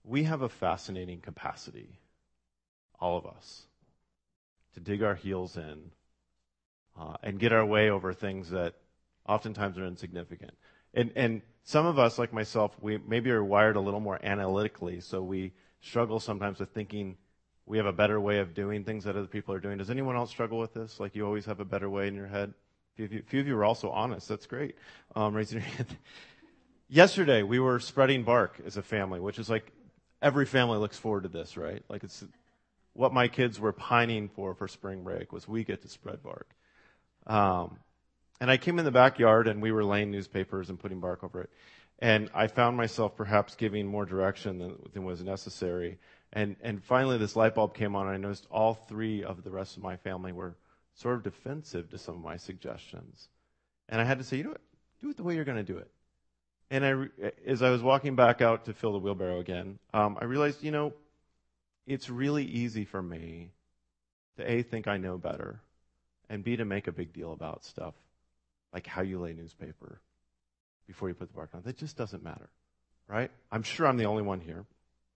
we have a fascinating capacity, all of us, to dig our heels in and get our way over things that oftentimes are insignificant. And some of us, like myself, we maybe are wired a little more analytically, so we struggle sometimes with thinking we have a better way of doing things that other people are doing. Does anyone else struggle with this? Like you always have a better way in your head? A few of you are also honest. That's great. Raising your hand. Yesterday, we were spreading bark as a family, which is like every family looks forward to this, right? Like it's what my kids were pining for spring break was we get to spread bark. And I came in the backyard and we were laying newspapers and putting bark over it. And I found myself perhaps giving more direction than was necessary. And finally this light bulb came on and I noticed all three of the rest of my family were sort of defensive to some of my suggestions. And I had to say, you know what? Do it the way you're going to do it. And as I was walking back out to fill the wheelbarrow again, I realized, it's really easy for me to A, think I know better, and B, to make a big deal about stuff like how you lay newspaper before you put the bark on. That just doesn't matter, right? I'm sure I'm the only one here.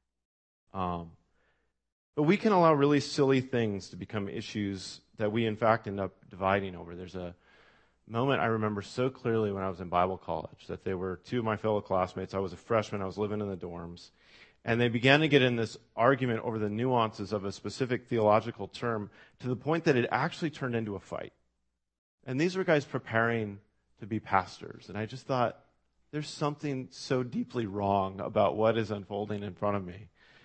But we can allow really silly things to become issues that we, in fact, end up dividing over. There's a moment I remember so clearly when I was in Bible college that there were two of my fellow classmates. I was a freshman. I was living in the dorms. And they began to get in this argument over the nuances of a specific theological term to the point that it actually turned into a fight. And these were guys preparing to be pastors. And I just thought, there's something so deeply wrong about what is unfolding in front of me.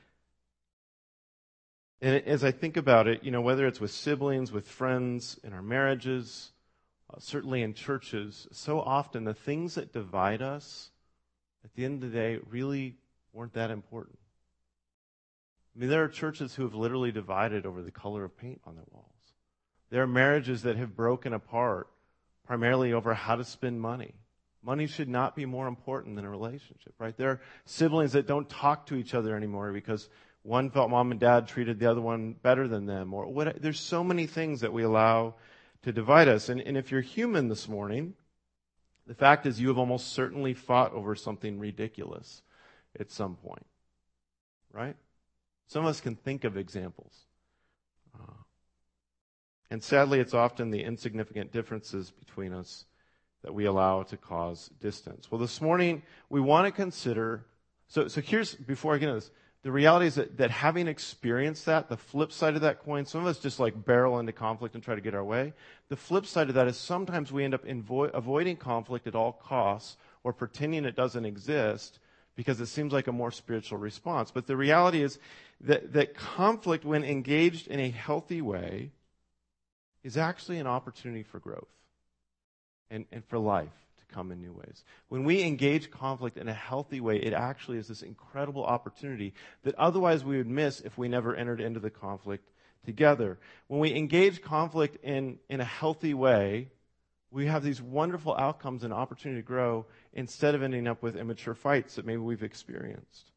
And as I think about it, whether it's with siblings, with friends, in our marriages, certainly in churches, so often the things that divide us, at the end of the day, really weren't that important. I mean, there are churches who have literally divided over the color of paint on their walls. There are marriages that have broken apart primarily over how to spend money. Money should not be more important than a relationship, right? There are siblings that don't talk to each other anymore because one felt mom and dad treated the other one better than them. There's so many things that we allow to divide us. And if you're human this morning, the fact is you have almost certainly fought over something ridiculous at some point, right? Some of us can think of examples. And sadly, it's often the insignificant differences between us that we allow to cause distance. Well, this morning, we want to consider, so here's, before I get into this, the reality is that having experienced that, the flip side of that coin, some of us just like barrel into conflict and try to get our way. The flip side of that is sometimes we end up avoiding conflict at all costs or pretending it doesn't exist because it seems like a more spiritual response. But the reality is that conflict, when engaged in a healthy way, is actually an opportunity for growth and for life to come in new ways. When we engage conflict in a healthy way, it actually is this incredible opportunity that otherwise we would miss if we never entered into the conflict together. When we engage conflict in a healthy way, we have these wonderful outcomes and opportunity to grow instead of ending up with immature fights that maybe we've experienced.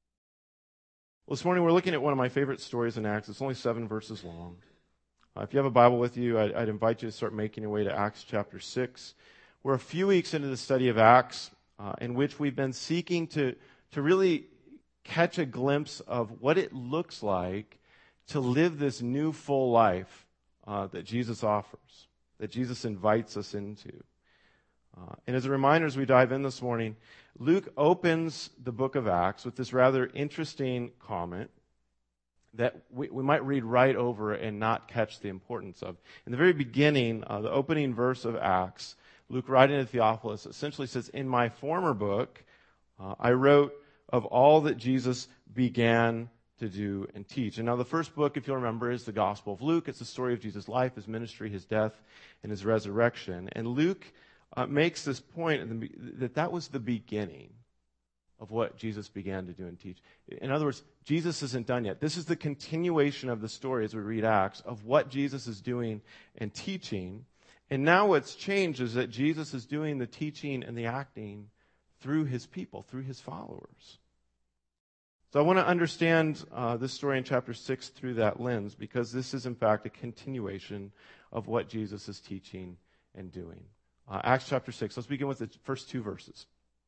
Well, this morning we're looking at one of my favorite stories in Acts. It's only 7 verses long. If you have a Bible with you, I'd invite you to start making your way to Acts chapter 6. We're a few weeks into the study of Acts, in which we've been seeking to really catch a glimpse of what it looks like to live this new full life that Jesus offers, that Jesus invites us into. And as a reminder, as we dive in this morning, Luke opens the book of Acts with this rather interesting comment that we might read right over and not catch the importance of. In the very beginning, the opening verse of Acts, Luke, writing to Theophilus, essentially says, "In my former book, I wrote of all that Jesus began to do and teach." And now the first book, if you'll remember, is the Gospel of Luke. It's the story of Jesus' life, his ministry, his death, and his resurrection. And Luke makes this point that was the beginning of what Jesus began to do and teach. In other words, Jesus isn't done yet. This is the continuation of the story as we read Acts of what Jesus is doing and teaching. And now what's changed is that Jesus is doing the teaching and the acting through his people, through his followers. So I want to understand this story in chapter 6 through that lens, because this is in fact a continuation of what Jesus is teaching and doing. Acts chapter 6. Let's begin with the first 2 verses.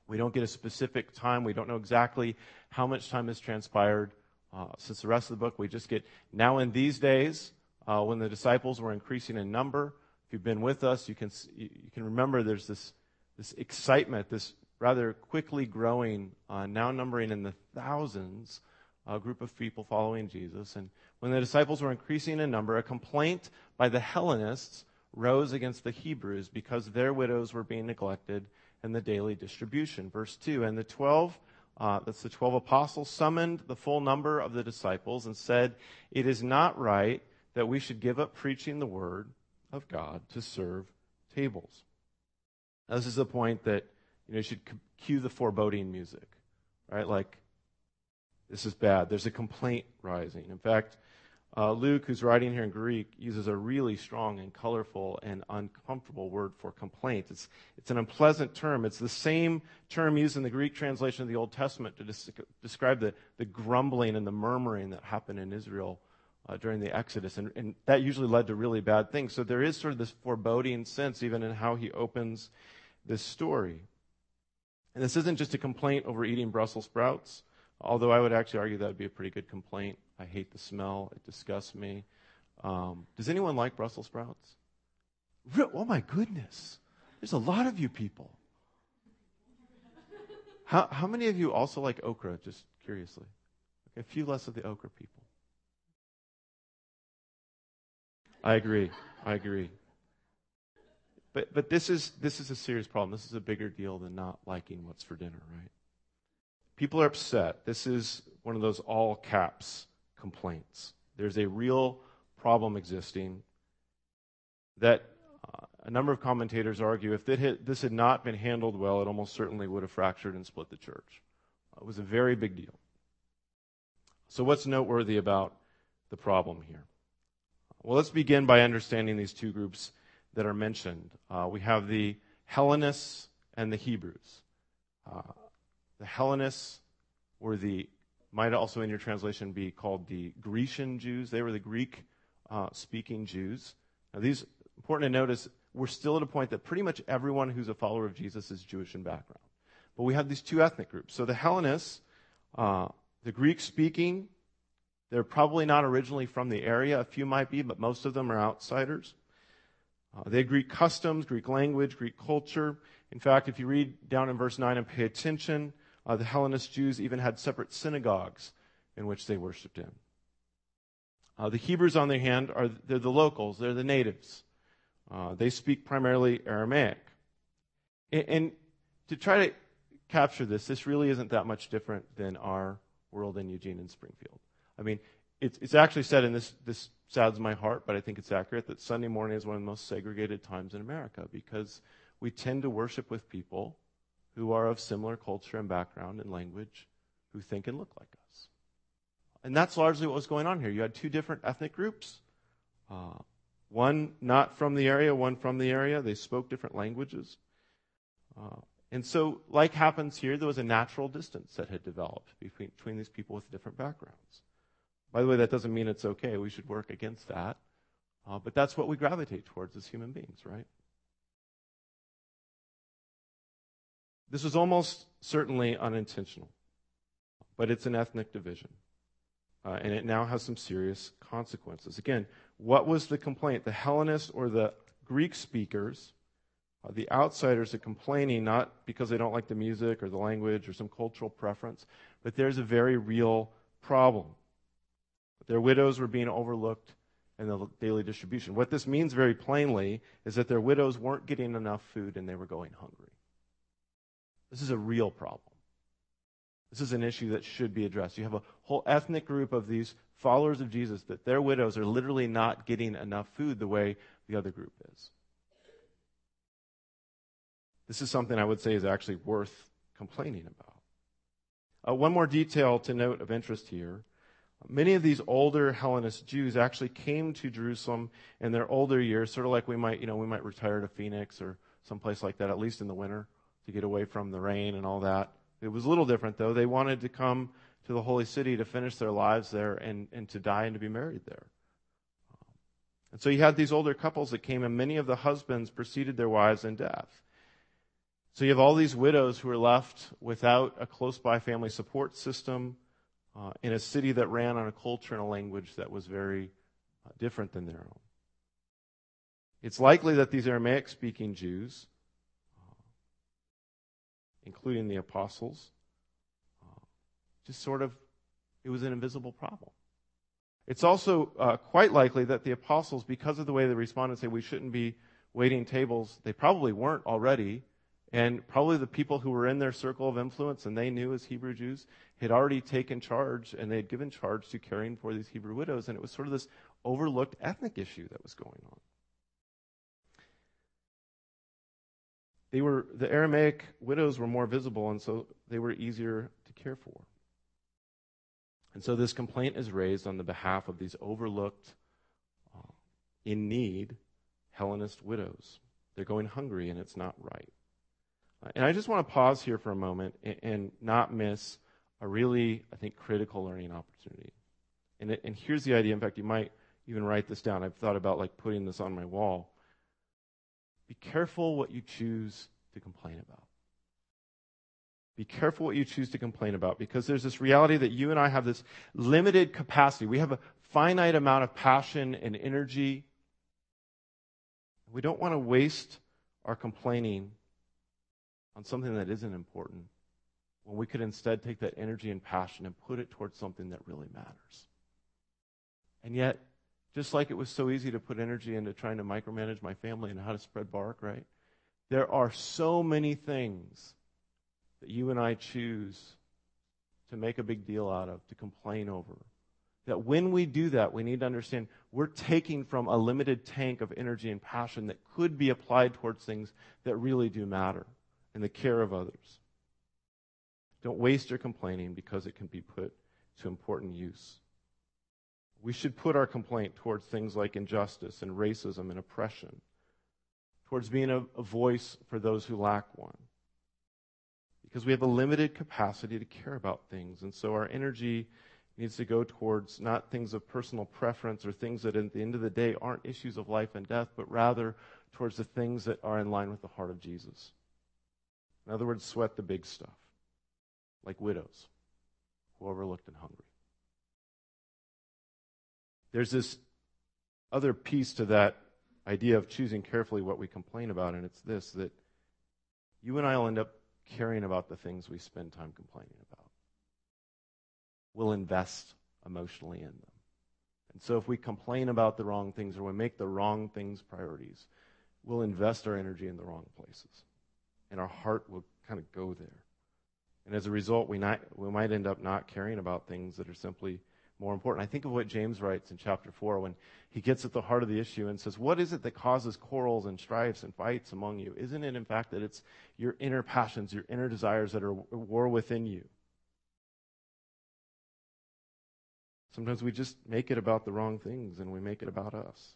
We don't get a specific time. We don't know exactly how much time has transpired since the rest of the book. We just get, now in these days, when the disciples were increasing in number, if you've been with us, you can remember there's this excitement, this rather quickly growing, now numbering in the thousands, group of people following Jesus. And when the disciples were increasing in number, a complaint by the Hellenists rose against the Hebrews because their widows were being neglected in the daily distribution. Verse 2, and the 12, that's the 12 apostles, summoned the full number of the disciples and said, "It is not right that we should give up preaching the word of God to serve tables." Now, this is the point that you should cue the foreboding music, right? Like, this is bad. There's a complaint rising. In fact, Luke, who's writing here in Greek, uses a really strong and colorful and uncomfortable word for complaint. It's an unpleasant term. It's the same term used in the Greek translation of the Old Testament to describe the grumbling and the murmuring that happened in Israel during the Exodus. And that usually led to really bad things. So there is sort of this foreboding sense even in how he opens this story. And this isn't just a complaint over eating Brussels sprouts, although I would actually argue that would be a pretty good complaint. I hate the smell. It disgusts me. Does anyone like Brussels sprouts? Oh, my goodness. There's a lot of you people. How many of you also like okra, just curiously? Okay, a few less of the okra people. I agree. But this is a serious problem. This is a bigger deal than not liking what's for dinner, right? People are upset. This is one of those all caps complaints. There's a real problem existing that a number of commentators argue if this had not been handled well, it almost certainly would have fractured and split the church. It was a very big deal. So what's noteworthy about the problem here? Well, let's begin by understanding these two groups that are mentioned. We have the Hellenists and the Hebrews. The Hellenists might also in your translation be called the Grecian Jews. They were the Greek-speaking Jews. Now, these, important to notice, we're still at a point that pretty much everyone who's a follower of Jesus is Jewish in background. But we have these two ethnic groups. So the Hellenists, the Greek-speaking, they're probably not originally from the area. A few might be, but most of them are outsiders. They had Greek customs, Greek language, Greek culture. In fact, if you read down in verse 9 and pay attention, the Hellenist Jews even had separate synagogues in which they worshiped in. The Hebrews, on the other hand, they're the locals. They're the natives. They speak primarily Aramaic. And to try to capture this really isn't that much different than our world in Eugene and Springfield. I mean, it's actually said, and this saddens my heart, but I think it's accurate, that Sunday morning is one of the most segregated times in America because we tend to worship with people who are of similar culture and background and language, who think and look like us. And that's largely what was going on here. You had two different ethnic groups, one not from the area, one from the area. They spoke different languages. And so, like happens here, there was a natural distance that had developed between these people with different backgrounds. By the way, that doesn't mean it's okay. We should work against that. But that's what we gravitate towards as human beings, right? This was almost certainly unintentional, but it's an ethnic division, and it now has some serious consequences. Again, what was the complaint? The Hellenists or the Greek speakers, the outsiders are complaining not because they don't like the music or the language or some cultural preference, but there's a very real problem. Their widows were being overlooked in the daily distribution. What this means very plainly is that their widows weren't getting enough food and they were going hungry. This is a real problem. This is an issue that should be addressed. You have a whole ethnic group of these followers of Jesus that their widows are literally not getting enough food the way the other group is. This is something I would say is actually worth complaining about. One more detail to note of interest here. Many of these older Hellenist Jews actually came to Jerusalem in their older years, sort of like we might retire to Phoenix or someplace like that, at least in the winter, to get away from the rain and all that. It was a little different, though. They wanted to come to the holy city to finish their lives there and to die and to be married there. And so you had these older couples that came, and many of the husbands preceded their wives in death. So you have all these widows who are left without a close-by family support system in a city that ran on a culture and a language that was very different than their own. It's likely that these Aramaic-speaking Jews, including the apostles, just sort of, it was an invisible problem. It's also quite likely that the apostles, because of the way they responded, say we shouldn't be waiting tables, they probably weren't already, and probably the people who were in their circle of influence and they knew as Hebrew Jews had already taken charge, and they had given charge to caring for these Hebrew widows, and it was sort of this overlooked ethnic issue that was going on. The Aramaic widows were more visible, and so they were easier to care for. And so this complaint is raised on the behalf of these overlooked, in need, Hellenist widows. They're going hungry, and it's not right. And I just want to pause here for a moment and not miss a really, I think, critical learning opportunity. And here's the idea. In fact, you might even write this down. I've thought about putting this on my wall. Be careful what you choose to complain about. Be careful what you choose to complain about, because there's this reality that you and I have this limited capacity. We have a finite amount of passion and energy. We don't want to waste our complaining on something that isn't important, when we could instead take that energy and passion and put it towards something that really matters. And yet, just like it was so easy to put energy into trying to micromanage my family and how to spread bark, right? There are so many things that you and I choose to make a big deal out of, to complain over, that when we do that, we need to understand we're taking from a limited tank of energy and passion that could be applied towards things that really do matter in the care of others. Don't waste your complaining because it can be put to important use. We should put our complaint towards things like injustice and racism and oppression, towards being a voice for those who lack one. Because we have a limited capacity to care about things. And so our energy needs to go towards not things of personal preference or things that at the end of the day aren't issues of life and death, but rather towards the things that are in line with the heart of Jesus. In other words, sweat the big stuff, like widows who are overlooked and hungry. There's this other piece to that idea of choosing carefully what we complain about, and it's this, that you and I will end up caring about the things we spend time complaining about. We'll invest emotionally in them. And so if we complain about the wrong things or we make the wrong things priorities, we'll invest our energy in the wrong places. And our heart will kind of go there. And as a result, we might end up not caring about things that are simply more important. I think of what James writes in chapter 4 when he gets at the heart of the issue and says, what is it that causes quarrels and strifes and fights among you? Isn't it, in fact, that it's your inner passions, your inner desires that are at war within you? Sometimes we just make it about the wrong things and we make it about us.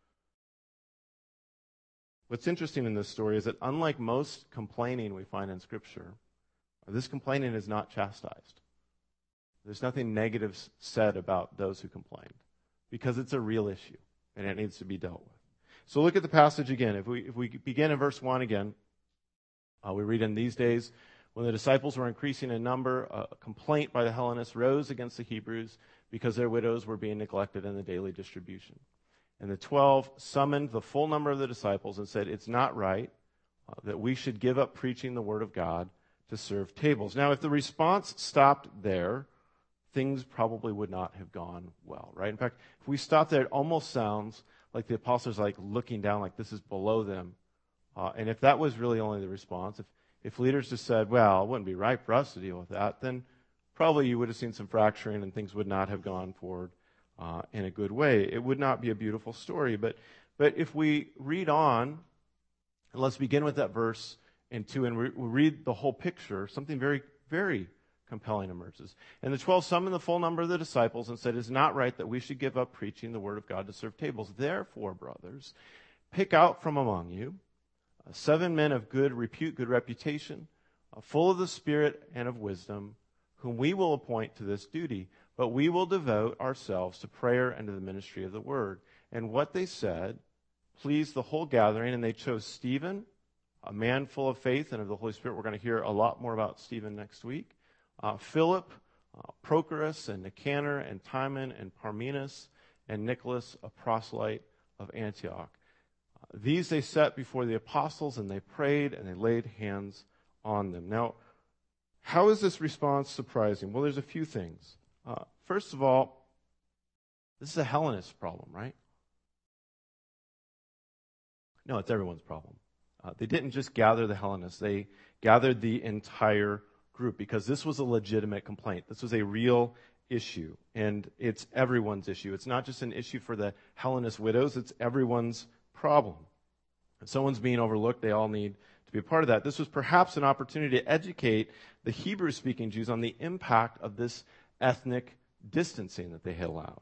What's interesting in this story is that unlike most complaining we find in Scripture, this complaining is not chastised. There's nothing negative said about those who complained, because it's a real issue and it needs to be dealt with. So look at the passage again. If we begin in verse 1 again, we read, in these days, when the disciples were increasing in number, a complaint by the Hellenists rose against the Hebrews because their widows were being neglected in the daily distribution. And the 12 summoned the full number of the disciples and said, it's not right that we should give up preaching the word of God to serve tables. Now, if the response stopped there, things probably would not have gone well, right? In fact, if we stop there, it almost sounds like the apostles are looking down, like this is below them. And if that was really only the response, if leaders just said, well, it wouldn't be right for us to deal with that, then probably you would have seen some fracturing and things would not have gone forward in a good way. It would not be a beautiful story. But if we read on, and let's begin with that verse and 2, and we read the whole picture, something very, very compelling emerges. And the 12 summoned the full number of the disciples and said, it is not right that we should give up preaching the word of God to serve tables. Therefore, brothers, pick out from among you 7 men of good repute, good reputation, full of the Spirit and of wisdom, whom we will appoint to this duty. But we will devote ourselves to prayer and to the ministry of the word. And what they said pleased the whole gathering, and they chose Stephen, a man full of faith and of the Holy Spirit. We're going to hear a lot more about Stephen next week. Philip, Prochorus, and Nicanor, and Timon, and Parmenas, and Nicholas, a proselyte of Antioch. These they set before the apostles, and they prayed, and they laid hands on them. Now, how is this response surprising? Well, there's a few things. First of all, this is a Hellenist problem, right? No, it's everyone's problem. They didn't just gather the Hellenists. They gathered the entire group because this was a legitimate complaint. This was a real issue, and it's everyone's issue. It's not just an issue for the Hellenist widows. It's everyone's problem. If someone's being overlooked, they all need to be a part of that. This was perhaps an opportunity to educate the Hebrew-speaking Jews on the impact of this ethnic distancing that they had allowed.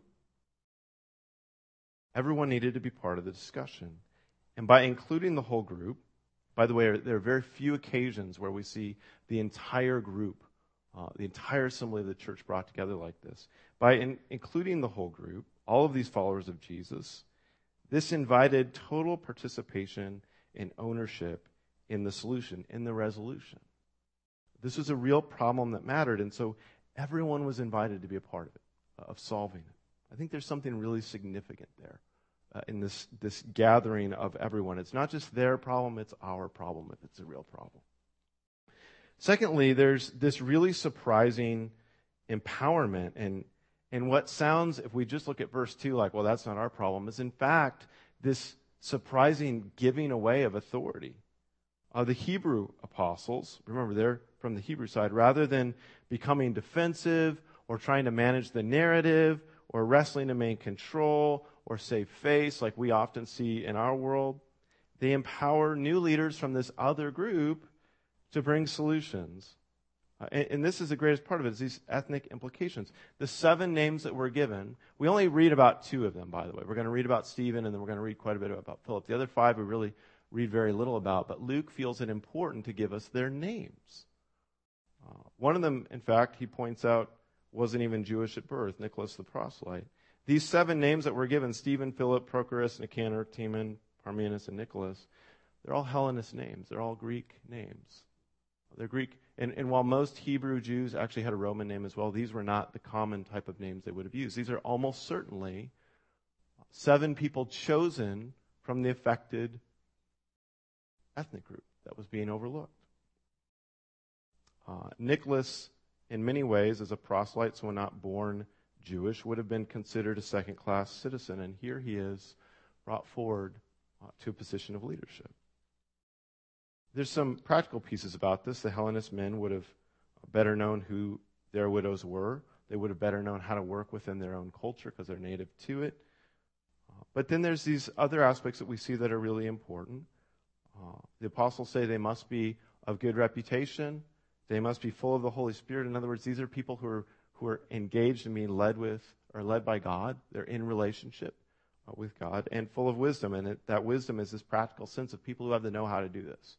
Everyone needed to be part of the discussion. And by including the whole group, by the way, there are very few occasions where we see the entire group, the entire assembly of the church brought together like this. By including the whole group, all of these followers of Jesus, this invited total participation and ownership in the solution, in the resolution. This was a real problem that mattered, and so everyone was invited to be a part of it, of solving it. I think there's something really significant there in this gathering of everyone. It's not just their problem, it's our problem if it's a real problem. Secondly, there's this really surprising empowerment and what sounds, if we just look at verse 2, like, well, that's not our problem, is in fact this surprising giving away of authority. The Hebrew apostles, remember they're from the Hebrew side, rather than becoming defensive or trying to manage the narrative or wrestling to maintain control or save face like we often see in our world, they empower new leaders from this other group to bring solutions. And this is the greatest part of it, is these ethnic implications. The 7 names that were given, we only read about 2 of them, by the way. We're going to read about Stephen, and then we're going to read quite a bit about Philip. The other 5 we really read very little about, but Luke feels it important to give us their names. One of them, in fact, he points out, wasn't even Jewish at birth, Nicholas the proselyte. These 7 names that were given, Stephen, Philip, Prochorus, Nicanor, Timon, Parmenas, and Nicholas, they're all Hellenist names. They're all Greek names. They're Greek. And while most Hebrew Jews actually had a Roman name as well, these were not the common type of names they would have used. These are almost certainly 7 people chosen from the affected ethnic group that was being overlooked. Nicholas, in many ways, as a proselyte, someone not born Jewish, would have been considered a second-class citizen, and here he is brought forward to a position of leadership. There's some practical pieces about this. The Hellenist men would have better known who their widows were. They would have better known how to work within their own culture because they're native to it. But then there's these other aspects that we see that are really important. The apostles say they must be of good reputation. They must be full of the Holy Spirit. In other words, these are people who are engaged in being led by God. They're in relationship with God and full of wisdom. And that wisdom is this practical sense of people who have the know-how to do this.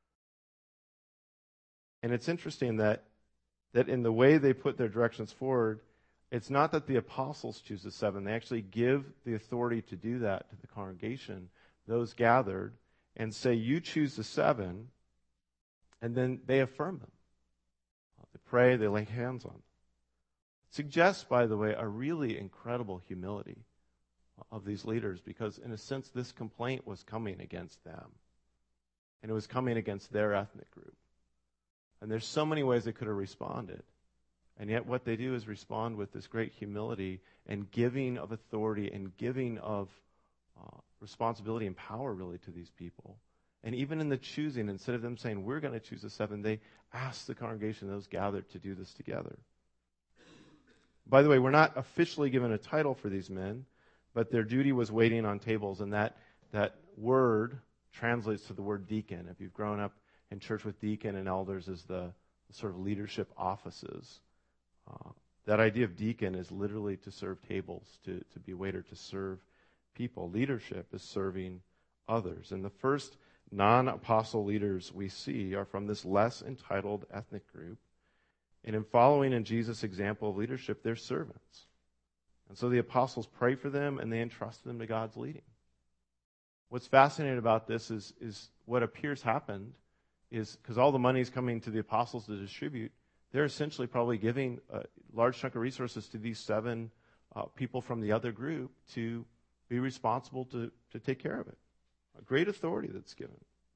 And it's interesting that in the way they put their directions forward, it's not that the apostles choose the 7. They actually give the authority to do that to the congregation, those gathered, and say, you choose the 7, and then they affirm them. They pray, they lay hands on them. It suggests, by the way, a really incredible humility of these leaders, because in a sense this complaint was coming against them. And it was coming against their ethnic group. And there's so many ways they could have responded. And yet what they do is respond with this great humility and giving of authority and giving of responsibility and power really to these people. And even in the choosing, instead of them saying, we're going to choose the 7, they ask the congregation, those gathered, to do this together. By the way, we're not officially given a title for these men, but their duty was waiting on tables. And that word translates to the word deacon. If you've grown up in church with deacon and elders as the sort of leadership offices, that idea of deacon is literally to serve tables, to be a waiter, to serve people. Leadership is serving others. And the first non-apostle leaders we see are from this less entitled ethnic group. And in following in Jesus' example of leadership, they're servants. And so the apostles pray for them and they entrust them to God's leading. what's fascinating about this is what appears happened is because all the money is coming to the apostles to distribute, they're essentially probably giving a large chunk of resources to these 7 people from the other group to be responsible to take care of it. A great authority that's given.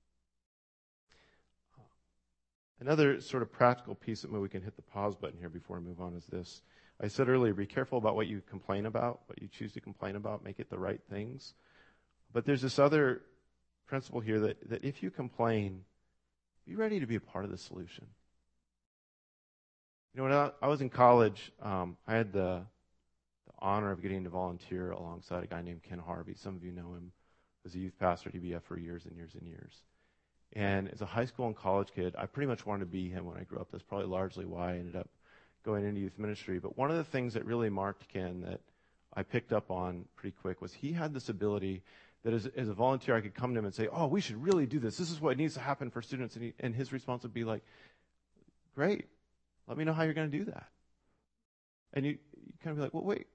Another sort of practical piece that maybe we can hit the pause button here before we move on is this. I said earlier, be careful about what you complain about, what you choose to complain about, make it the right things. But there's this other principle here that if you complain, be ready to be a part of the solution. You know, when I was in college, I had the honor of getting to volunteer alongside a guy named Ken Harvey. Some of you know him as a youth pastor at EBF for years and years and years. And as a high school and college kid, I pretty much wanted to be him when I grew up. That's probably largely why I ended up going into youth ministry. But one of the things that really marked Ken that I picked up on pretty quick was he had this ability that as a volunteer, I could come to him and say, oh, we should really do this. This is what needs to happen for students. And his response would be like, great. Let me know how you're going to do that. And you kind of be like, well, wait.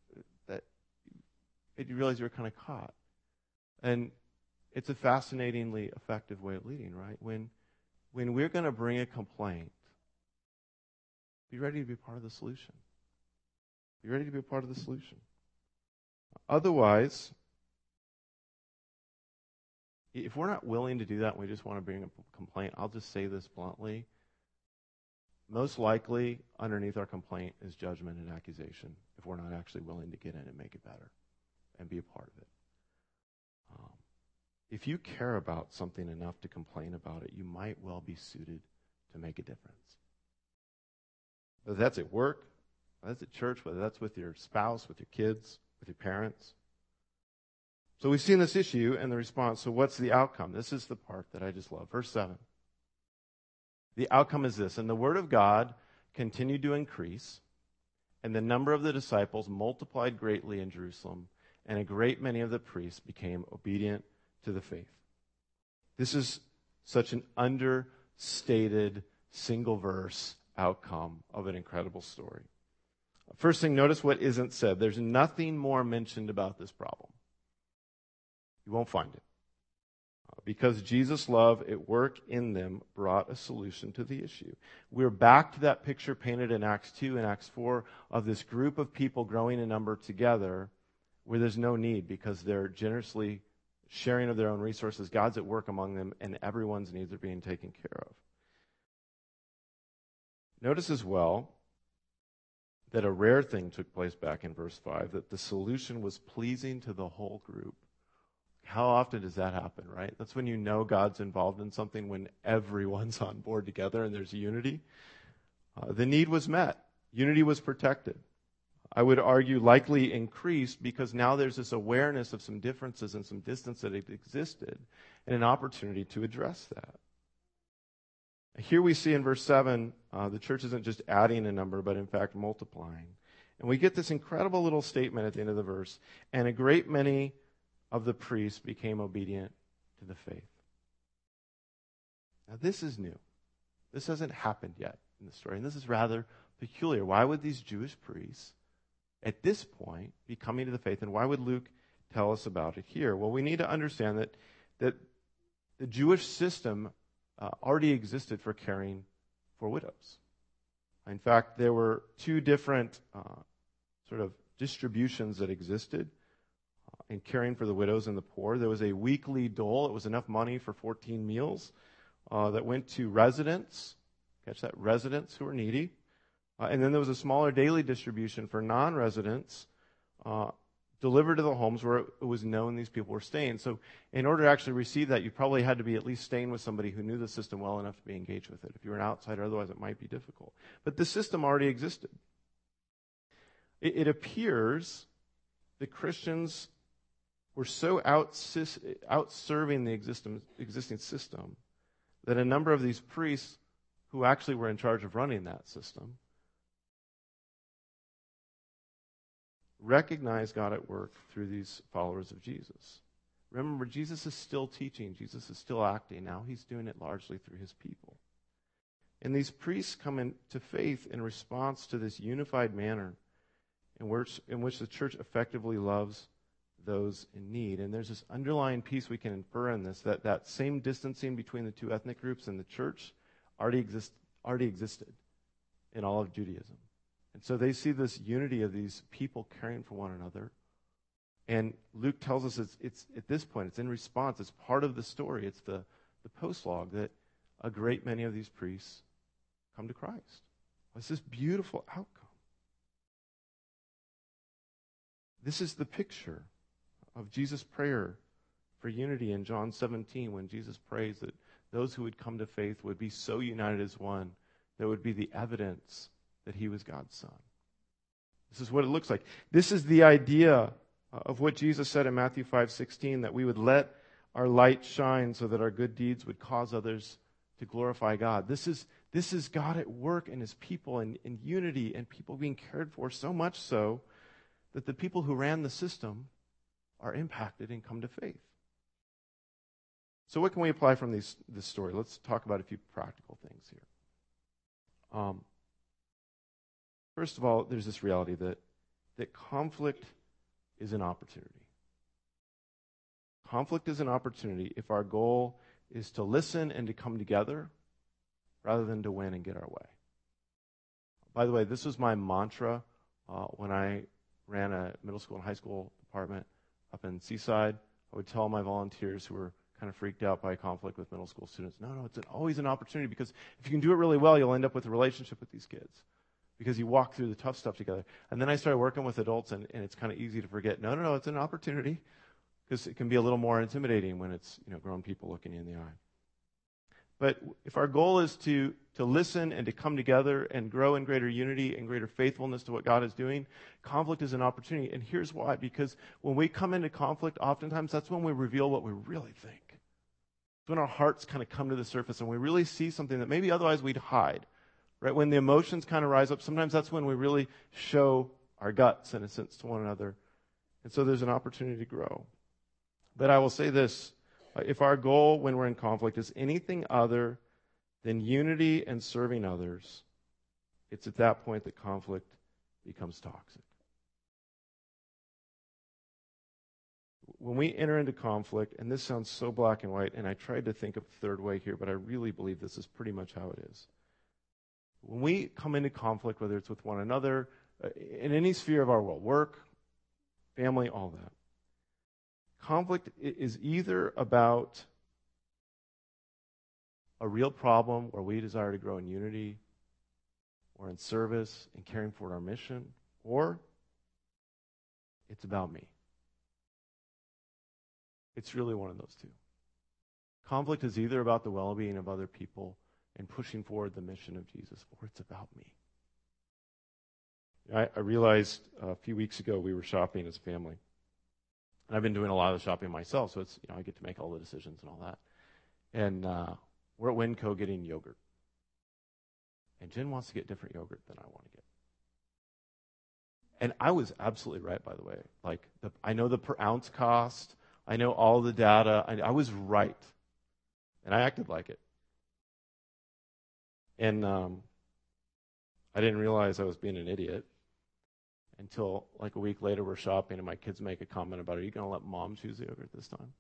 And you realize you're kind of caught. And it's a fascinatingly effective way of leading, right? When we're going to bring a complaint, be ready to be part of the solution. Be ready to be a part of the solution. Otherwise, if we're not willing to do that and we just want to bring a complaint, I'll just say this bluntly. Most likely, underneath our complaint is judgment and accusation if we're not actually willing to get in and make it better and be a part of it. If you care about something enough to complain about it, you might well be suited to make a difference. Whether that's at work, whether that's at church, whether that's with your spouse, with your kids, with your parents. So we've seen this issue and the response. So what's the outcome? This is the part that I just love. Verse 7. The outcome is this. And the word of God continued to increase, and the number of the disciples multiplied greatly in Jerusalem, and a great many of the priests became obedient to the faith. This is such an understated single verse outcome of an incredible story. First thing, notice what isn't said. There's nothing more mentioned about this problem. You won't find it. Because Jesus' love at work in them brought a solution to the issue. We're back to that picture painted in Acts 2 and Acts 4 of this group of people growing in number together where there's no need because they're generously sharing of their own resources. God's at work among them and everyone's needs are being taken care of. Notice as well that a rare thing took place back in verse 5, that the solution was pleasing to the whole group. How often does that happen, right? That's when you know God's involved in something, when everyone's on board together and there's unity. The need was met. Unity was protected. I would argue likely increased because now there's this awareness of some differences and some distance that existed and an opportunity to address that. Here we see in verse 7, the church isn't just adding a number, but in fact multiplying. And we get this incredible little statement at the end of the verse, and a great many of the priests became obedient to the faith. Now this is new. This hasn't happened yet in the story, and this is rather peculiar. Why would these Jewish priests at this point be coming to the faith, and why would Luke tell us about it here? Well, we need to understand that the Jewish system already existed for caring for widows. In fact, there were 2 different sort of distributions that existed in caring for the widows and the poor. There was a weekly dole. It was enough money for 14 meals that went to residents. Catch that? Residents who were needy. And then there was a smaller daily distribution for non-residents delivered to the homes where it was known these people were staying. So in order to actually receive that, you probably had to be at least staying with somebody who knew the system well enough to be engaged with it. If you were an outsider, otherwise it might be difficult. But the system already existed. It appears that Christians were so outserving the existing system that a number of these priests who actually were in charge of running that system recognized God at work through these followers of Jesus. Remember, Jesus is still teaching. Jesus is still acting. Now he's doing it largely through his people. And these priests come into faith in response to this unified manner in which the church effectively loves those in need. And there's this underlying piece we can infer in this, that same distancing between the two ethnic groups in the church already existed in all of Judaism. And so they see this unity of these people caring for one another. And Luke tells us it's at this point, it's in response, it's part of the story, it's the postlogue that a great many of these priests come to Christ. It's this beautiful outcome. This is the picture of Jesus' prayer for unity in John 17 when Jesus prays that those who would come to faith would be so united as one that would be the evidence that he was God's Son. This is what it looks like. This is the idea of what Jesus said in Matthew 5:16, that we would let our light shine so that our good deeds would cause others to glorify God. This is God at work in his people in unity and people being cared for, so much so that the people who ran the system are impacted and come to faith. So what can we apply from this story? Let's talk about a few practical things here. First of all, there's this reality that conflict is an opportunity. Conflict is an opportunity if our goal is to listen and to come together rather than to win and get our way. By the way, this was my mantra when I ran a middle school and high school department up in Seaside. I would tell my volunteers who were kind of freaked out by conflict with middle school students, no, it's always an opportunity, because if you can do it really well, you'll end up with a relationship with these kids because you walk through the tough stuff together. And then I started working with adults, and it's kind of easy to forget, no, it's an opportunity, because it can be a little more intimidating when it's grown people looking you in the eye. But if our goal is to listen and to come together and grow in greater unity and greater faithfulness to what God is doing, conflict is an opportunity. And here's why. Because when we come into conflict, oftentimes that's when we reveal what we really think. It's when our hearts kind of come to the surface and we really see something that maybe otherwise we'd hide. Right? When the emotions kind of rise up, sometimes that's when we really show our guts, in a sense, to one another. And so there's an opportunity to grow. But I will say this. If our goal when we're in conflict is anything other than unity and serving others, it's at that point that conflict becomes toxic. When we enter into conflict, and this sounds so black and white, and I tried to think of a third way here, but I really believe this is pretty much how it is. When we come into conflict, whether it's with one another, in any sphere of our world, work, family, all that, conflict is either about a real problem where we desire to grow in unity or in service and caring for our mission, or it's about me. It's really one of those two. Conflict is either about the well-being of other people and pushing forward the mission of Jesus, or it's about me. I realized a few weeks ago we were shopping as a family. And I've been doing a lot of the shopping myself, so it's I get to make all the decisions and all that. And we're at Winco getting yogurt. And Jen wants to get different yogurt than I want to get. And I was absolutely right, by the way. Like, I know the per ounce cost. I know all the data. I was right. And I acted like it. And I didn't realize I was being an idiot until like a week later we're shopping and my kids make a comment about, are you going to let mom choose the yogurt this time?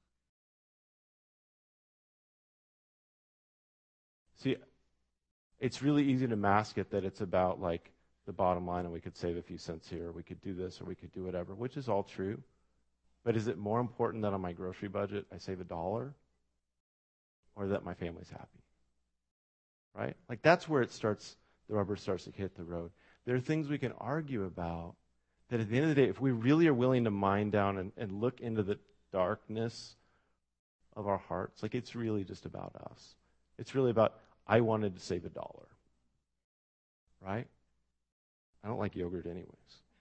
See, it's really easy to mask it that it's about like the bottom line and we could save a few cents here, or we could do this, or we could do whatever, which is all true. But is it more important that on my grocery budget I save $1 or that my family's happy? Right? Like that's where the rubber starts to hit the road. There are things we can argue about that at the end of the day, if we really are willing to mine down and look into the darkness of our hearts, like it's really just about us. It's really about, I wanted to save $1. Right? I don't like yogurt anyways.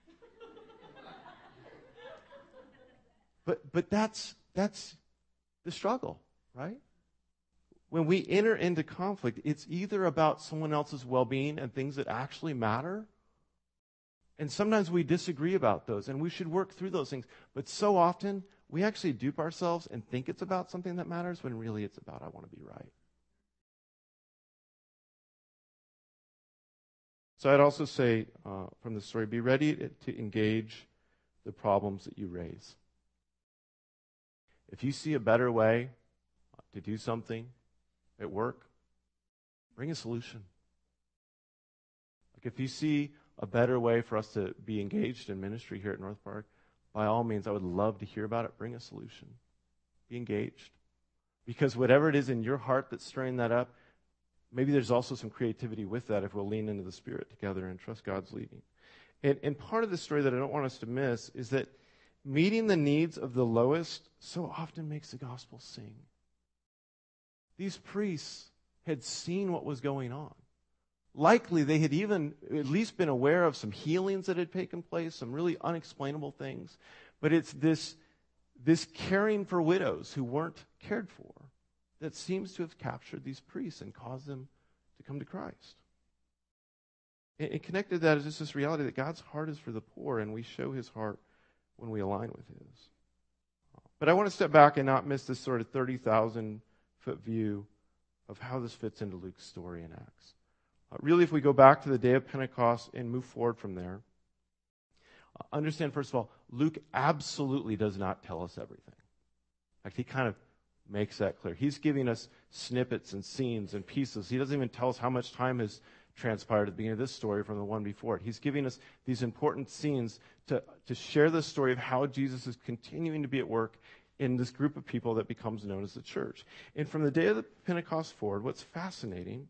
But that's the struggle, right? When we enter into conflict, it's either about someone else's well-being and things that actually matter. And sometimes we disagree about those, and we should work through those things. But so often, we actually dupe ourselves and think it's about something that matters when really it's about, I want to be right. So I'd also say from the story, be ready to engage the problems that you raise. If you see a better way to do something at work, bring a solution. Like if you see a better way for us to be engaged in ministry here at North Park, by all means, I would love to hear about it. Bring a solution. Be engaged. Because whatever it is in your heart that's stirring that up, maybe there's also some creativity with that if we'll lean into the Spirit together and trust God's leading. And part of the story that I don't want us to miss is that meeting the needs of the lowest so often makes the gospel sing. These priests had seen what was going on. Likely they had even at least been aware of some healings that had taken place, some really unexplainable things. But it's this caring for widows who weren't cared for that seems to have captured these priests and caused them to come to Christ. And connected to that is just this reality that God's heart is for the poor, and we show his heart when we align with his. But I want to step back and not miss this sort of 30,000-foot view of how this fits into Luke's story in Acts. Really, if we go back to the day of Pentecost and move forward from there, understand, first of all, Luke absolutely does not tell us everything. In fact, he kind of makes that clear. He's giving us snippets and scenes and pieces. He doesn't even tell us how much time has transpired at the beginning of this story from the one before it. He's giving us these important scenes to share the story of how Jesus is continuing to be at work in this group of people that becomes known as the church. And from the day of the Pentecost forward, what's fascinating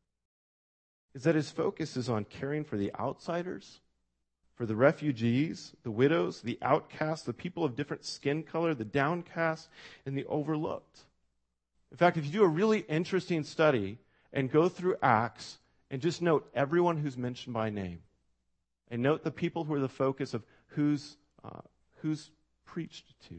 is that his focus is on caring for the outsiders, for the refugees, the widows, the outcasts, the people of different skin color, the downcast, and the overlooked. In fact, if you do a really interesting study and go through Acts and just note everyone who's mentioned by name, and note the people who are the focus of who's preached to,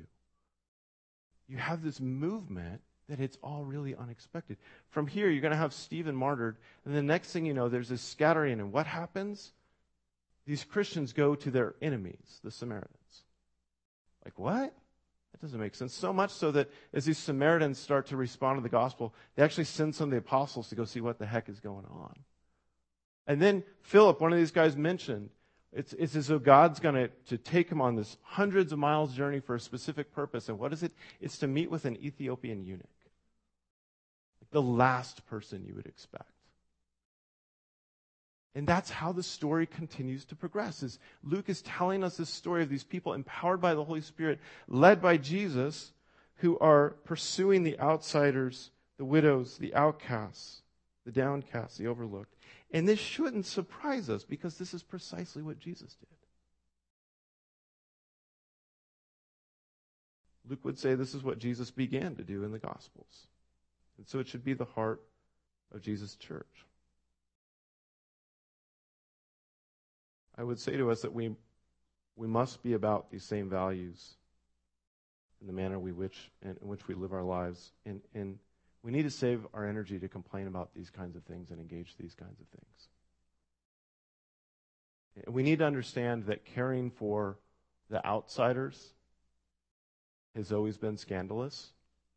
you have this movement that it's all really unexpected. From here, you're going to have Stephen martyred, and the next thing you know, there's this scattering, and what happens? These Christians go to their enemies, the Samaritans. Like, what? That doesn't make sense. So much so that as these Samaritans start to respond to the gospel, they actually send some of the apostles to go see what the heck is going on. And then Philip, one of these guys mentioned, it's as though God's going to take him on this hundreds of miles journey for a specific purpose. And what is it? It's to meet with an Ethiopian eunuch. The last person you would expect. And that's how the story continues to progress. Is Luke is telling us this story of these people empowered by the Holy Spirit, led by Jesus, who are pursuing the outsiders, the widows, the outcasts, the downcast, the overlooked. And this shouldn't surprise us because this is precisely what Jesus did. Luke would say this is what Jesus began to do in the Gospels. And so it should be the heart of Jesus' church. I would say to us that we must be about these same values in the manner in which we live our lives. And we need to save our energy to complain about these kinds of things and engage these kinds of things. We need to understand that caring for the outsiders has always been scandalous.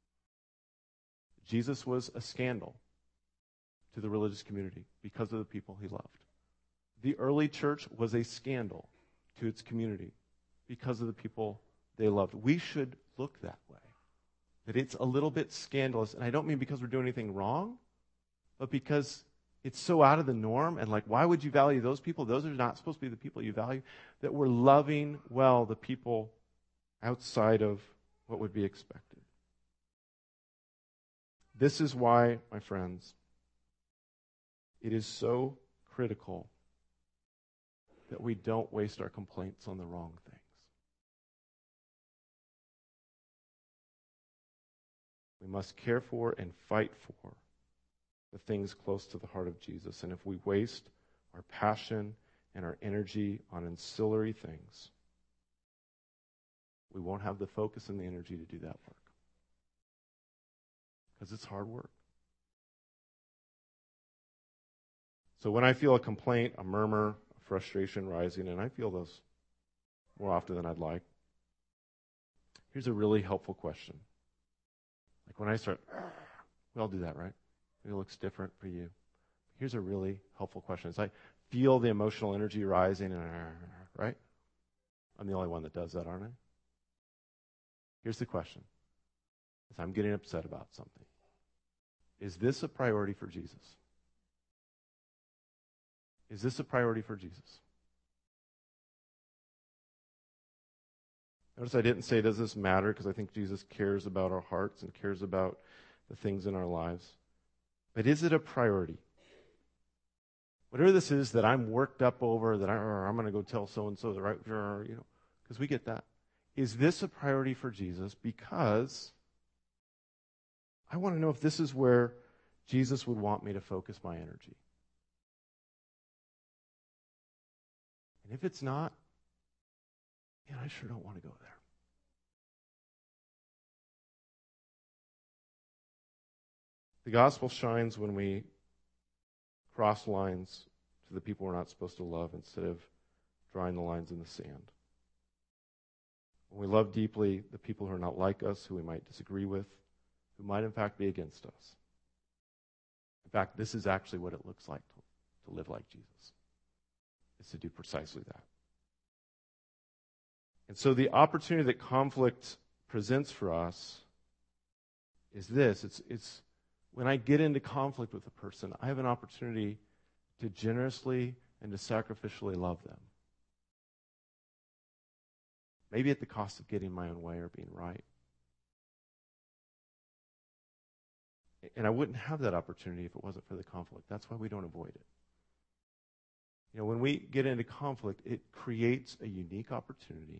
Jesus was a scandal to the religious community because of the people he loved. The early church was a scandal to its community because of the people they loved. We should look that way. That it's a little bit scandalous, and I don't mean because we're doing anything wrong, but because it's so out of the norm, and like, why would you value those people? Those are not supposed to be the people you value. That we're loving well the people outside of what would be expected. This is why, my friends, it is so critical that we don't waste our complaints on the wrong things. We must care for and fight for the things close to the heart of Jesus. And if we waste our passion and our energy on ancillary things, we won't have the focus and the energy to do that work. Because it's hard work. So when I feel a complaint, a murmur, a frustration rising, and I feel those more often than I'd like, here's a really helpful question. Like when I start, we all do that, right? It looks different for you. Here's a really helpful question. As I feel the emotional energy rising, and right? I'm the only one that does that, aren't I? Here's the question. as I'm getting upset about something, is this a priority for Jesus? Is this a priority for Jesus? Notice I didn't say, does this matter? Because I think Jesus cares about our hearts and cares about the things in our lives. But is it a priority? Whatever this is that I'm worked up over, that I'm going to go tell so-and-so, the right, because we get that. Is this a priority for Jesus? Because I want to know if this is where Jesus would want me to focus my energy. And if it's not, man, I sure don't want to go there. The gospel shines when we cross lines to the people we're not supposed to love instead of drawing the lines in the sand. When we love deeply the people who are not like us, who we might disagree with, who might in fact be against us. In fact, this is actually what it looks like to live like Jesus. Is to do precisely that. And so the opportunity that conflict presents for us is this. It's when I get into conflict with a person, I have an opportunity to generously and to sacrificially love them. Maybe at the cost of getting my own way or being right. And I wouldn't have that opportunity if it wasn't for the conflict. That's why we don't avoid it. You know, when we get into conflict, it creates a unique opportunity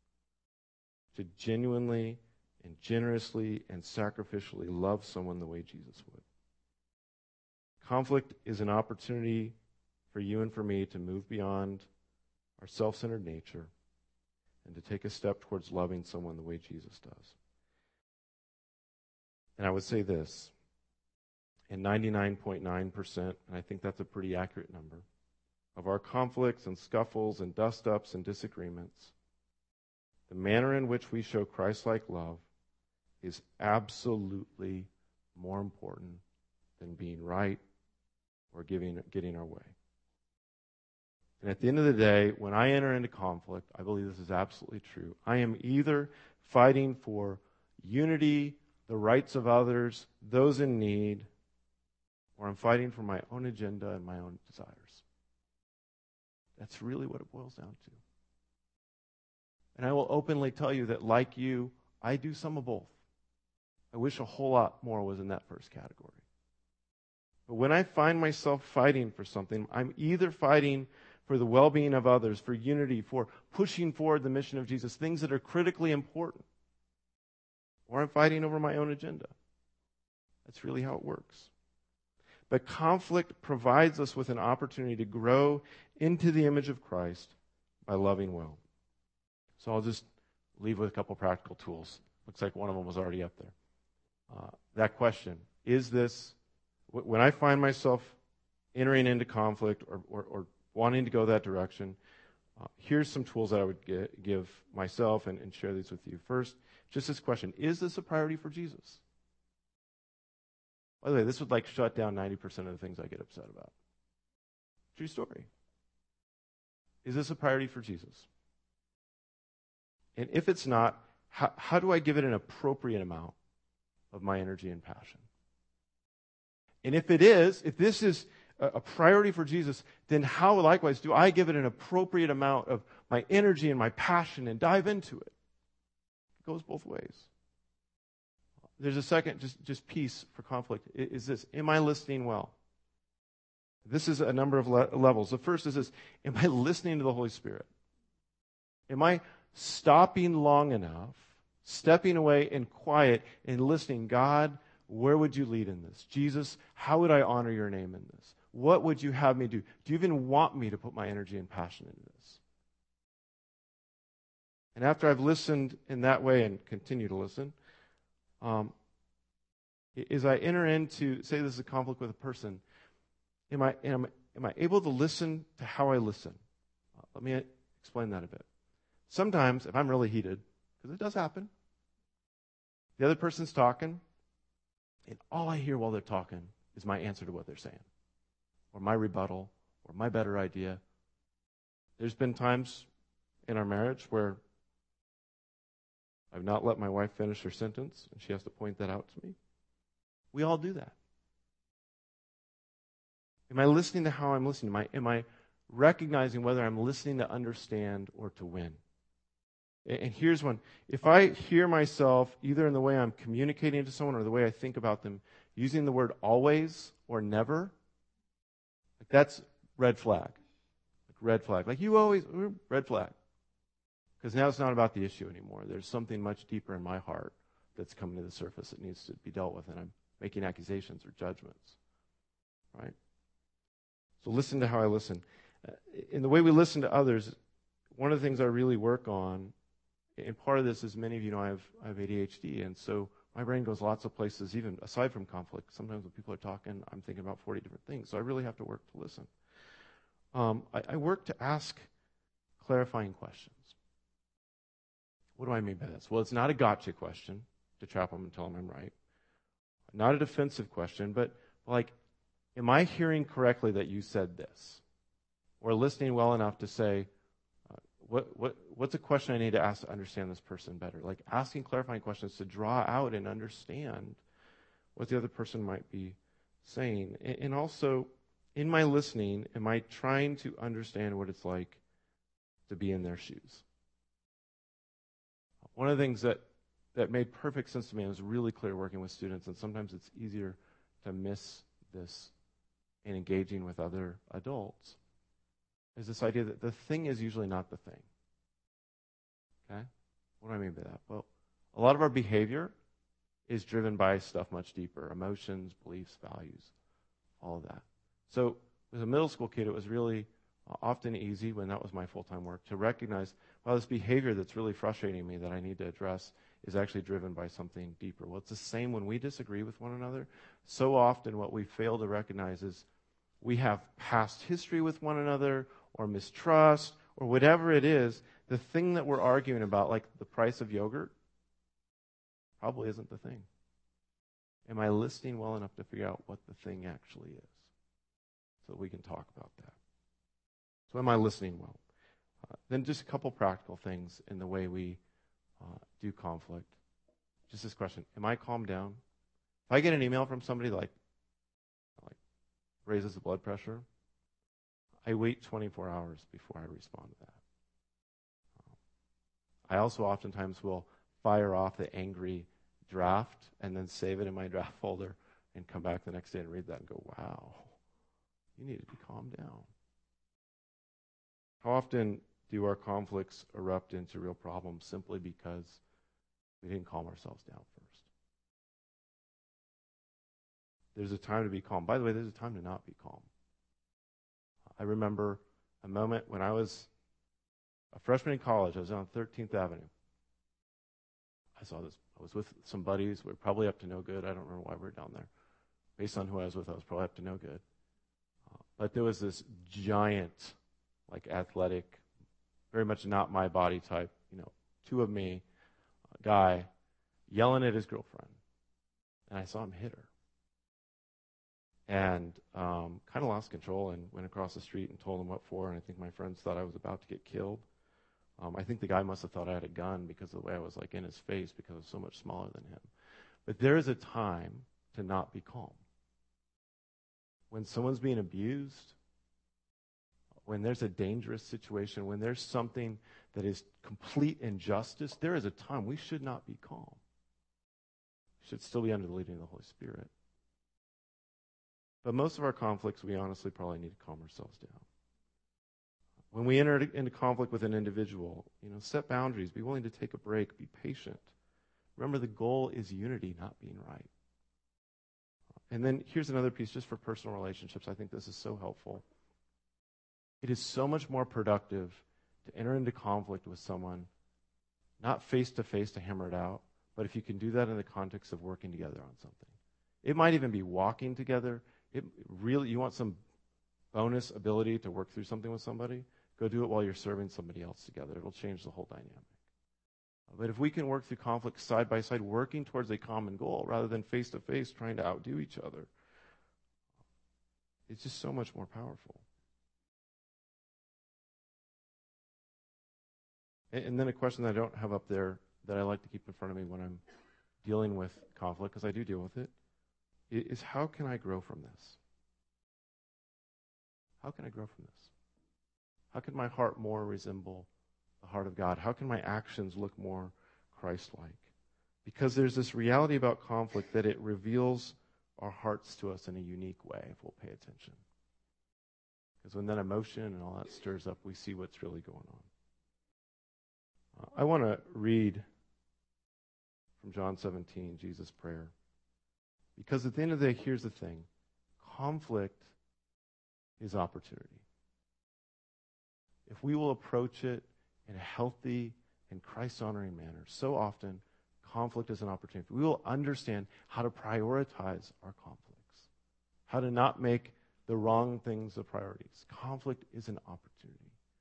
to genuinely and generously and sacrificially love someone the way Jesus would. Conflict is an opportunity for you and for me to move beyond our self-centered nature and to take a step towards loving someone the way Jesus does. And I would say this, in 99.9%, and I think that's a pretty accurate number, of our conflicts and scuffles and dust-ups and disagreements, the manner in which we show Christ-like love is absolutely more important than being right or getting our way. And at the end of the day, when I enter into conflict, I believe this is absolutely true. I am either fighting for unity, the rights of others, those in need, or I'm fighting for my own agenda and my own desires. That's really what it boils down to. And I will openly tell you that, like you, I do some of both. I wish a whole lot more was in that first category. But when I find myself fighting for something, I'm either fighting for the well-being of others, for unity, for pushing forward the mission of Jesus, things that are critically important, or I'm fighting over my own agenda. That's really how it works. But conflict provides us with an opportunity to grow into the image of Christ by loving well. So I'll just leave with a couple practical tools. Looks like one of them was already up there. That question, is this, when I find myself entering into conflict or wanting to go that direction, here's some tools that I would give myself and share these with you. First, just this question, is this a priority for Jesus? By the way, this would shut down 90% of the things I get upset about. True story. Is this a priority for Jesus? And if it's not, how do I give it an appropriate amount of my energy and passion? And if it is, if this is a priority for Jesus, then how likewise do I give it an appropriate amount of my energy and my passion and dive into it? It goes both ways. There's a second just piece for conflict. Is this, am I listening well? This is a number of levels. The first is this, am I listening to the Holy Spirit? Am I stopping long enough, stepping away in quiet and listening? God, where would you lead in this? Jesus, how would I honor your name in this? What would you have me do? Do you even want me to put my energy and passion into this? And after I've listened in that way and continue to listen, as I enter into, say this is a conflict with a person, am I able to listen to how I listen? Let me explain that a bit. Sometimes, if I'm really heated, because it does happen, the other person's talking, and all I hear while they're talking is my answer to what they're saying, or my rebuttal, or my better idea. There's been times in our marriage where I've not let my wife finish her sentence, and she has to point that out to me. We all do that. Am I listening to how I'm listening? Am I recognizing whether I'm listening to understand or to win? And here's one. If I hear myself, either in the way I'm communicating to someone or the way I think about them, using the word always or never, that's red flag. Red flag. Like you always, red flag. Because now it's not about the issue anymore. There's something much deeper in my heart that's coming to the surface that needs to be dealt with, and I'm making accusations or judgments. Right? So listen to how I listen. In the way we listen to others, one of the things I really work on, and part of this is many of you know I have ADHD, and so my brain goes lots of places, even aside from conflict. Sometimes when people are talking, I'm thinking about 40 different things, so I really have to work to listen. I work to ask clarifying questions. What do I mean by this? Well, it's not a gotcha question to trap them and tell them I'm right. Not a defensive question, but like, am I hearing correctly that you said this? Or listening well enough to say, what's a question I need to ask to understand this person better? Like asking clarifying questions to draw out and understand what the other person might be saying. And also, in my listening, am I trying to understand what it's like to be in their shoes? One of the things that made perfect sense to me, and was really clear working with students, and sometimes it's easier to miss this in engaging with other adults, is this idea that the thing is usually not the thing. Okay? What do I mean by that? Well, a lot of our behavior is driven by stuff much deeper, emotions, beliefs, values, all of that. So as a middle school kid, it was really often easy, when that was my full-time work, to recognize, well, this behavior that's really frustrating me that I need to address is actually driven by something deeper. Well, it's the same when we disagree with one another. So often what we fail to recognize is we have past history with one another, or mistrust, or whatever it is. The thing that we're arguing about, like the price of yogurt, probably isn't the thing. Am I listening well enough to figure out what the thing actually is, so that we can talk about that? So am I listening well? Then just a couple practical things in the way we do conflict. Just this question: am I calmed down? If I get an email from somebody like raises the blood pressure, I wait 24 hours before I respond to that. I also oftentimes will fire off the angry draft and then save it in my draft folder and come back the next day and read that and go, wow, you need to be calmed down. How often do our conflicts erupt into real problems simply because we didn't calm ourselves down first? There's a time to be calm. By the way, there's a time to not be calm. I remember a moment when I was a freshman in college. I was on 13th Avenue. I saw this. I was with some buddies. We were probably up to no good. I don't remember why we were down there. Based on who I was with, I was probably up to no good. But there was this giant, like athletic, very much not my body type, two of me, guy, yelling at his girlfriend. And I saw him hit her. And kind of lost control and went across the street and told him what for. And I think my friends thought I was about to get killed. I think the guy must have thought I had a gun because of the way I was like in his face, because I was so much smaller than him. But there is a time to not be calm. When someone's being abused, when there's a dangerous situation, when there's something that is complete injustice, there is a time we should not be calm. We should still be under the leading of the Holy Spirit. But most of our conflicts, we honestly probably need to calm ourselves down. When we enter into conflict with an individual, set boundaries, be willing to take a break, be patient. Remember, the goal is unity, not being right. And then here's another piece just for personal relationships. I think this is so helpful. It is so much more productive to enter into conflict with someone, not face-to-face to hammer it out, but if you can do that in the context of working together on something. It might even be walking together. You want some bonus ability to work through something with somebody, go do it while you're serving somebody else together. It'll change the whole dynamic. But if we can work through conflict side by side, working towards a common goal rather than face-to-face trying to outdo each other, it's just so much more powerful. And then a question that I don't have up there that I like to keep in front of me when I'm dealing with conflict, because I do deal with it, is how can I grow from this? How can I grow from this? How can my heart more resemble the heart of God? How can my actions look more Christ-like? Because there's this reality about conflict that it reveals our hearts to us in a unique way if we'll pay attention. Because when that emotion and all that stirs up, we see what's really going on. I want to read from John 17, Jesus' prayer. Because at the end of the day, here's the thing. Conflict is opportunity. If we will approach it in a healthy and Christ-honoring manner, so often conflict is an opportunity. We will understand how to prioritize our conflicts, how to not make the wrong things the priorities. Conflict is an opportunity.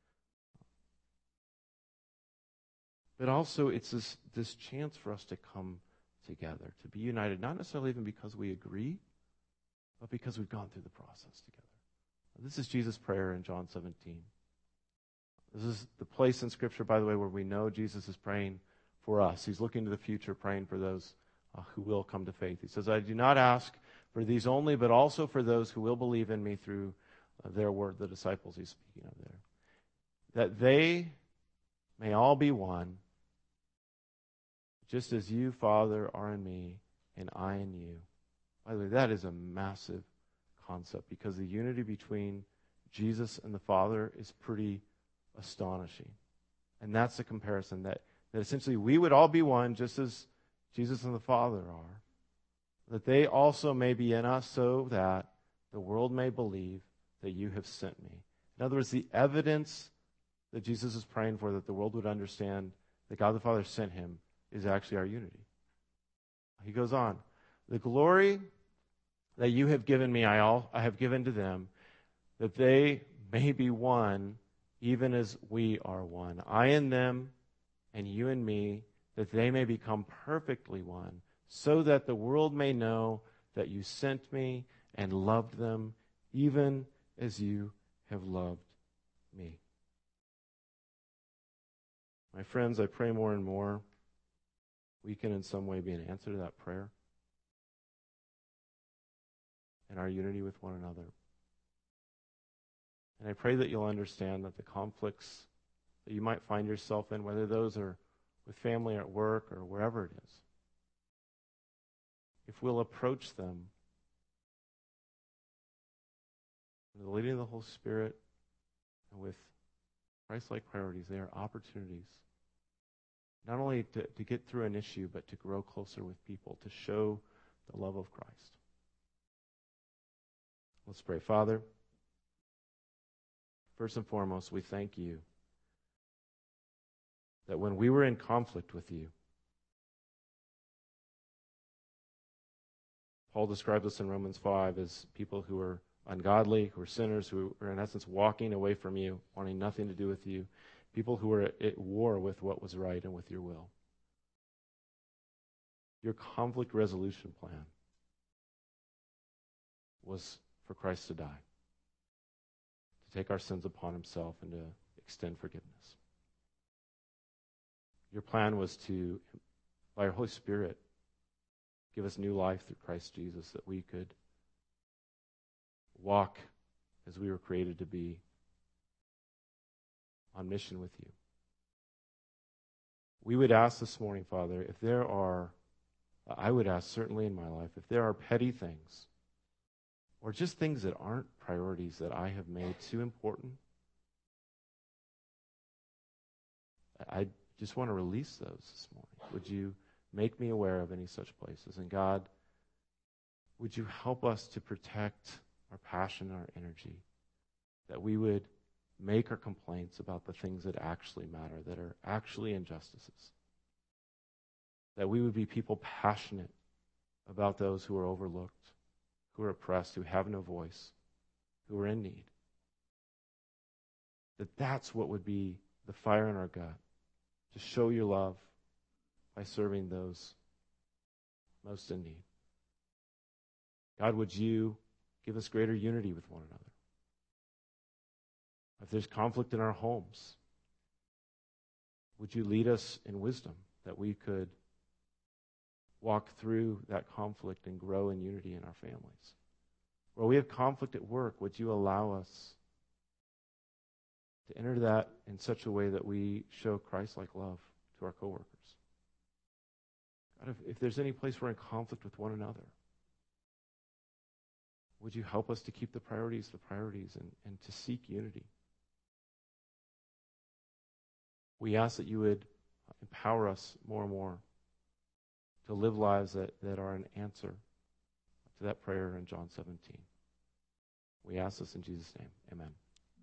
But also, it's this chance for us to come together, to be united, not necessarily even because we agree, but because we've gone through the process together. This is Jesus' prayer in John 17. This is the place in Scripture, by the way, where we know Jesus is praying for us. He's looking to the future, praying for those who will come to faith. He says, I do not ask for these only, but also for those who will believe in me through their word, the disciples he's speaking of there, that they may all be one, just as you, Father, are in me, and I in you. By the way, that is a massive concept, because the unity between Jesus and the Father is pretty astonishing. And that's the comparison, that essentially we would all be one, just as Jesus and the Father are, that they also may be in us, so that the world may believe that you have sent me. In other words, the evidence that Jesus is praying for, that the world would understand that God the Father sent him, is actually our unity. He goes on, the glory that you have given me, I have given to them, that they may be one, even as we are one. I in them, and you and me, that they may become perfectly one, so that the world may know that you sent me and loved them, even as you have loved me. My friends, I pray more and more we can in some way be an answer to that prayer and our unity with one another. And I pray that you'll understand that the conflicts that you might find yourself in, whether those are with family or at work or wherever it is, if we'll approach them with the leading of the Holy Spirit and with Christ-like priorities, they are opportunities not only to get through an issue, but to grow closer with people, to show the love of Christ. Let's pray. Father, first and foremost, we thank you that when we were in conflict with you, Paul describes us in Romans 5 as people who are ungodly, who are sinners, who are in essence walking away from you, wanting nothing to do with you, people who are at war with what was right and with your will. Your conflict resolution plan was for Christ to die, to take our sins upon himself and to extend forgiveness. Your plan was to, by your Holy Spirit, give us new life through Christ Jesus, that we could walk as we were created to be, on mission with you. We would ask this morning, Father, if there are, I would ask certainly in my life, if there are petty things, or just things that aren't priorities that I have made too important, I just want to release those this morning. Would you make me aware of any such places? And God, would you help us to protect our passion and our energy, that we would make our complaints about the things that actually matter, that are actually injustices, that we would be people passionate about those who are overlooked, who are oppressed, who have no voice, who are in need, that's what would be the fire in our gut, to show your love by serving those most in need. God, would you give us greater unity with one another? If there's conflict in our homes, would you lead us in wisdom that we could walk through that conflict and grow in unity in our families. Where we have conflict at work, would you allow us to enter that in such a way that we show Christ-like love to our coworkers? God, if there's any place we're in conflict with one another, would you help us to keep the priorities and to seek unity? We ask that you would empower us more and more to live lives that are an answer to that prayer in John 17. We ask this in Jesus' name. Amen.